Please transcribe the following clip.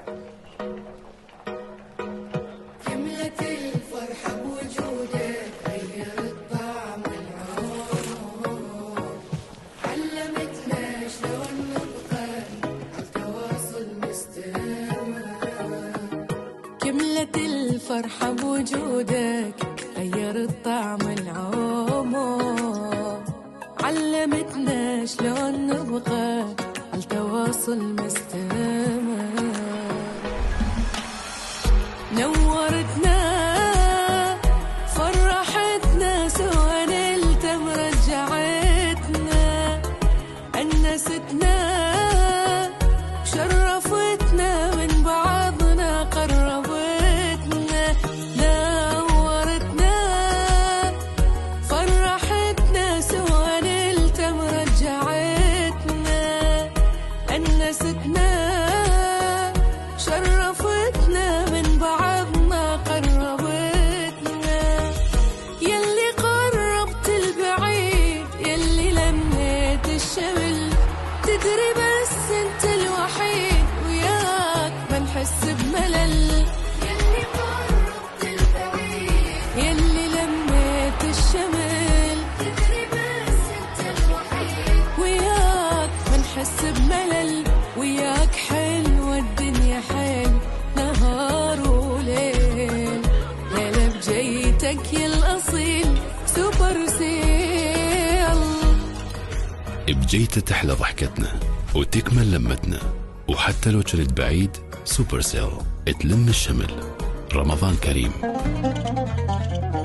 كملت الفرحة بوجودك، غيرت طعم العمر، علمتنا شلون نبقى عالتواصل مستمر. كملت الفرحة بوجودك، غيرت طعم العمر، علمتنا شلون نبقى عالتواصل مستمر. نورتنا فرحتنا، سوا نلتم رجعتنا، أنستنا شرفتنا، من بعضنا قربتنا. نورتنا فرحتنا، سوا نلتم رجعتنا، أنستنا شرفتنا، من بعضنا قربتنا. يلي قربت البعيد، يلي لميت الشمل، تدري بس انت الوحيد، وياك ما نحس بملل. يلي قربت البعيد، يلي لميت الشمل، تدري بس انت الوحيد، وياك ما نحس بملل. وياك حلوة الدنيا، حلو نهار وليل، هلا بجيتك يا الأصيل سوبر سيل. بجيته تحلى ضحكتنا وتكمل لمتنا، وحتى لو كنت بعيد سوبر سيل تلم الشمل. رمضان كريم.